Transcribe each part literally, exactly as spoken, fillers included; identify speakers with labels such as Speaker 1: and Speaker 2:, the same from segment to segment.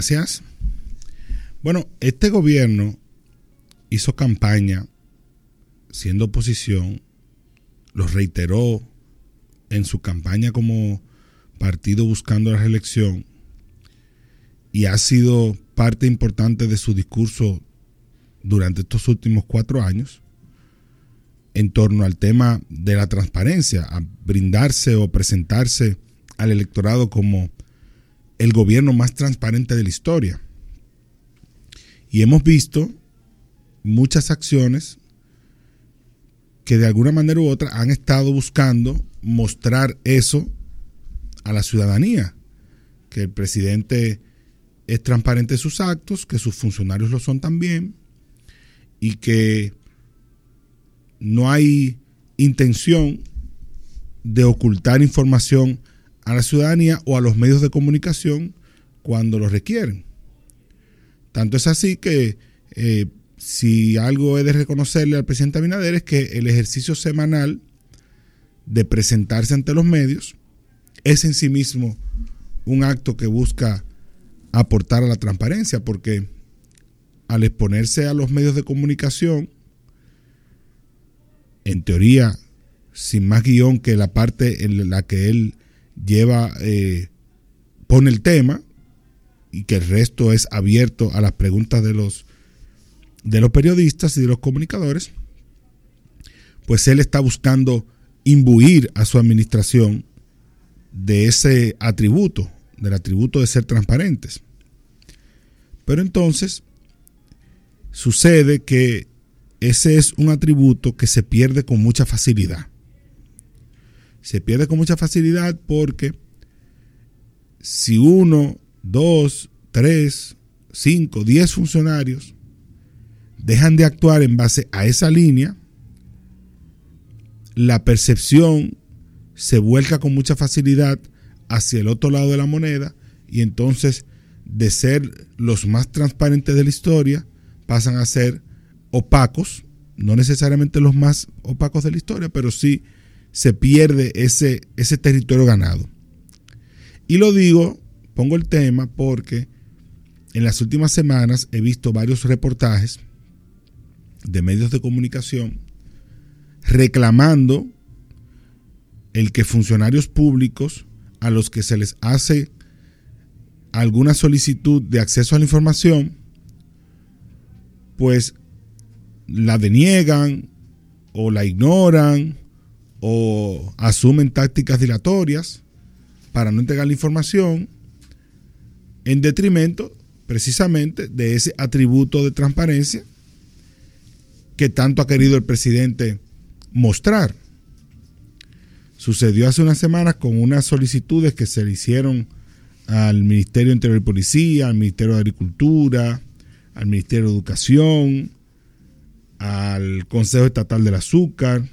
Speaker 1: Gracias. Bueno, este gobierno hizo campaña siendo oposición, lo reiteró en su campaña como partido buscando la reelección y ha sido parte importante de su discurso durante estos últimos cuatro años en torno al tema de la transparencia, a brindarse o presentarse al electorado como el gobierno más transparente de la historia. Y hemos visto muchas acciones que de alguna manera u otra han estado buscando mostrar eso a la ciudadanía, que el presidente es transparente en sus actos, que sus funcionarios lo son también, y que no hay intención de ocultar información a la ciudadanía o a los medios de comunicación cuando lo requieren. Tanto es así que eh, si algo he de reconocerle al presidente Abinader es que el ejercicio semanal de presentarse ante los medios es en sí mismo un acto que busca aportar a la transparencia, porque al exponerse a los medios de comunicación, en teoría, sin más guión que la parte en la que él lleva, eh, pone el tema, y que el resto es abierto a las preguntas de los, de los periodistas y de los comunicadores, pues él está buscando imbuir a su administración de ese atributo, del atributo de ser transparentes. Pero entonces sucede que ese es un atributo que se pierde con mucha facilidad. Se pierde con mucha facilidad porque si uno, dos, tres, cinco, diez funcionarios dejan de actuar en base a esa línea, la percepción se vuelca con mucha facilidad hacia el otro lado de la moneda y entonces de ser los más transparentes de la historia pasan a ser opacos, no necesariamente los más opacos de la historia, pero sí se pierde ese, ese territorio ganado. Y lo digo, pongo el tema porque en las últimas semanas he visto varios reportajes de medios de comunicación reclamando el que funcionarios públicos a los que se les hace alguna solicitud de acceso a la información, pues la deniegan o la ignoran o asumen tácticas dilatorias para no entregar la información en detrimento precisamente de ese atributo de transparencia que tanto ha querido el presidente mostrar. Sucedió hace unas semanas con unas solicitudes que se le hicieron al Ministerio de Interior y Policía, al Ministerio de Agricultura, al Ministerio de Educación, al Consejo Estatal del Azúcar,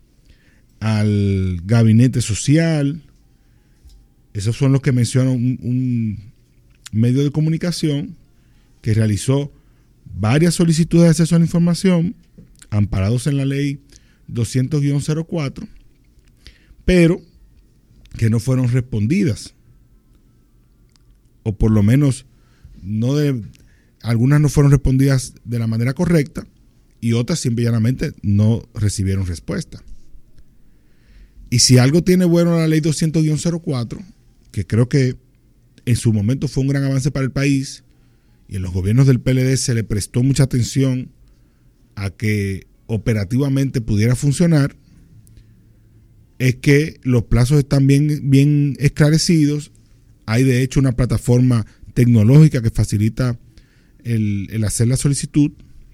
Speaker 1: al Gabinete Social. Esos son los que menciona un, un medio de comunicación que realizó varias solicitudes de acceso a la información amparados en la ley doscientos guión cero cuatro, pero que no fueron respondidas, o por lo menos no de, algunas no fueron respondidas de la manera correcta y otras simplemente no recibieron respuesta. Y si algo tiene bueno la ley doscientos guión cero cuatro, que creo que en su momento fue un gran avance para el país y en los gobiernos del P L D se le prestó mucha atención a que operativamente pudiera funcionar, es que los plazos están bien, bien esclarecidos. Hay de hecho una plataforma tecnológica que facilita el, el hacer la solicitud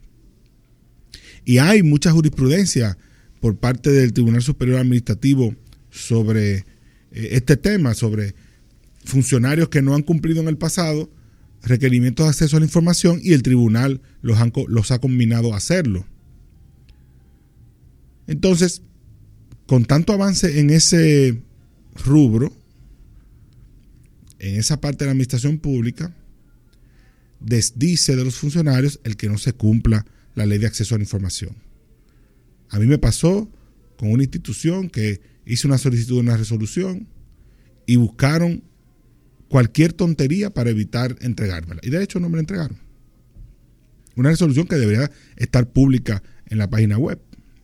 Speaker 1: y hay mucha jurisprudencia por parte del Tribunal Superior Administrativo sobre eh, este tema, sobre funcionarios que no han cumplido en el pasado requerimientos de acceso a la información y el tribunal los, han, los ha combinado a hacerlo. Entonces, con tanto avance en ese rubro, en esa parte de la administración pública, desdice de los funcionarios el que no se cumpla la ley de acceso a la información. A mí me pasó con una institución que hizo una solicitud de una resolución y buscaron cualquier tontería para evitar entregármela. Y de hecho no me la entregaron. Una resolución que debería estar pública en la página web.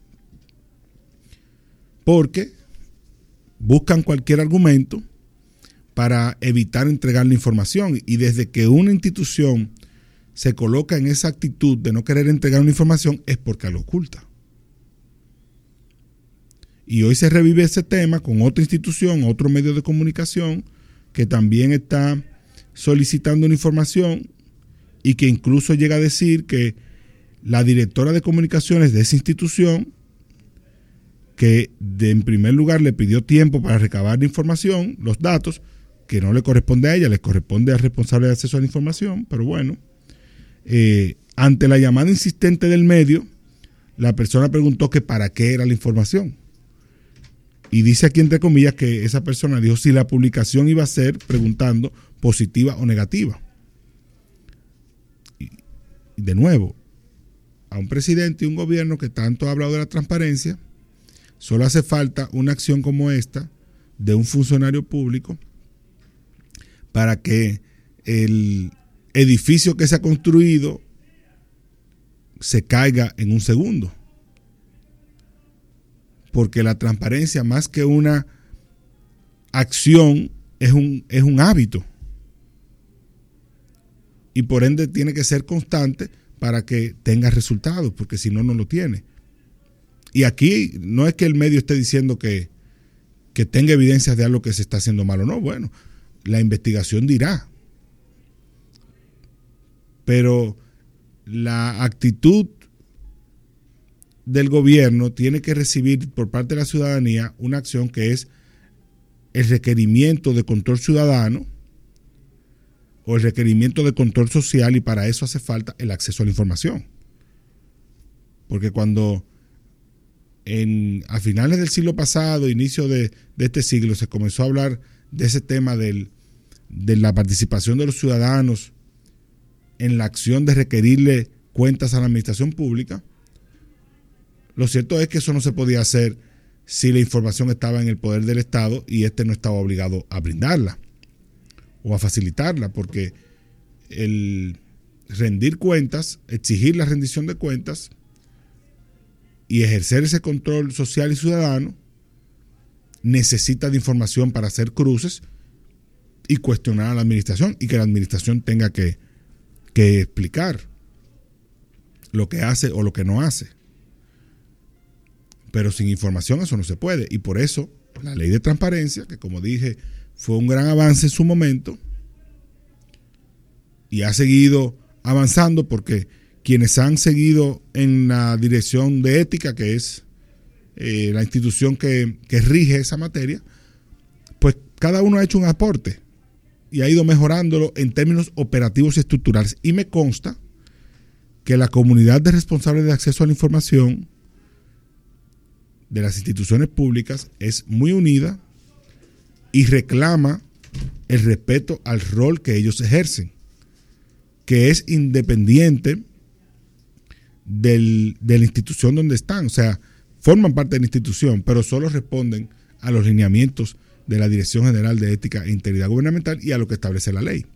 Speaker 1: Porque buscan cualquier argumento para evitar entregar la información. Y desde que una institución se coloca en esa actitud de no querer entregar una información es porque la oculta. Y hoy se revive ese tema con otra institución, otro medio de comunicación que también está solicitando una información y que incluso llega a decir que la directora de comunicaciones de esa institución, que de, en primer lugar le pidió tiempo para recabar la información, los datos, que no le corresponde a ella, le corresponde al responsable de acceso a la información, pero bueno, eh, ante la llamada insistente del medio, la persona preguntó que para qué era la información. Y dice aquí entre comillas que esa persona dijo si la publicación iba a ser, preguntando, positiva o negativa. Y de nuevo, a un presidente y un gobierno que tanto ha hablado de la transparencia, solo hace falta una acción como esta de un funcionario público para que el edificio que se ha construido se caiga en un segundo. Porque la transparencia, más que una acción, es un, es un hábito. Y por ende tiene que ser constante para que tenga resultados, porque si no, no lo tiene. Y aquí no es que el medio esté diciendo que, que tenga evidencias de algo que se está haciendo mal o no. Bueno, la investigación dirá. Pero la actitud del gobierno tiene que recibir por parte de la ciudadanía una acción que es el requerimiento de control ciudadano o el requerimiento de control social, y para eso hace falta el acceso a la información. Porque cuando en, a finales del siglo pasado, inicio de, de este siglo, se comenzó a hablar de ese tema del, de la participación de los ciudadanos en la acción de requerirle cuentas a la administración pública, lo cierto es que eso no se podía hacer si la información estaba en el poder del Estado y éste no estaba obligado a brindarla o a facilitarla, porque el rendir cuentas, exigir la rendición de cuentas y ejercer ese control social y ciudadano necesita de información para hacer cruces y cuestionar a la administración, y que la administración tenga que, que explicar lo que hace o lo que no hace. Pero sin información eso no se puede, y por eso la ley de transparencia, que como dije fue un gran avance en su momento y ha seguido avanzando, porque quienes han seguido en la dirección de ética, que es eh, la institución que, que rige esa materia, pues cada uno ha hecho un aporte y ha ido mejorándolo en términos operativos y estructurales, y me consta que la comunidad de responsables de acceso a la información de las instituciones públicas es muy unida y reclama el respeto al rol que ellos ejercen, que es independiente del, de la institución donde están. O sea, forman parte de la institución, pero solo responden a los lineamientos de la Dirección General de Ética e Integridad Gubernamental y a lo que establece la ley.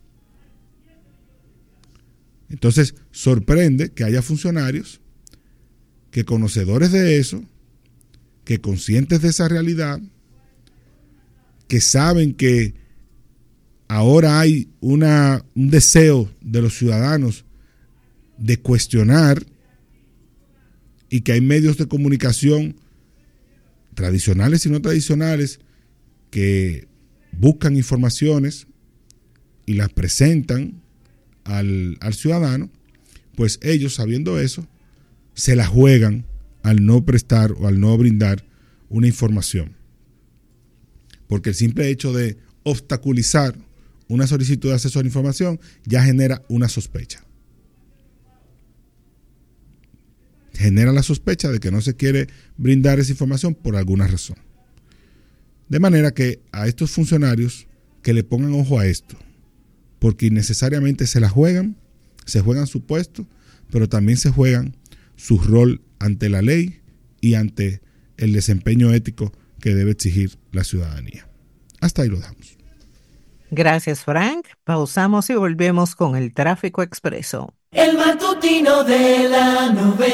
Speaker 1: Entonces, sorprende que haya funcionarios que, conocedores de eso, que conscientes de esa realidad, que saben que ahora hay una, un deseo de los ciudadanos de cuestionar, y que hay medios de comunicación tradicionales y no tradicionales que buscan informaciones y las presentan al, al ciudadano, pues ellos, sabiendo eso, se la juegan al no prestar o al no brindar una información. Porque el simple hecho de obstaculizar una solicitud de acceso a la información ya genera una sospecha. Genera la sospecha de que no se quiere brindar esa información por alguna razón. De manera que a estos funcionarios que le pongan ojo a esto, porque innecesariamente se la juegan, se juegan su puesto, pero también se juegan su rol ante la ley y ante el desempeño ético que debe exigir la ciudadanía. Hasta ahí lo dejamos.
Speaker 2: Gracias, Frank. Pausamos y volvemos con el tráfico expreso.
Speaker 3: El matutino de la nube.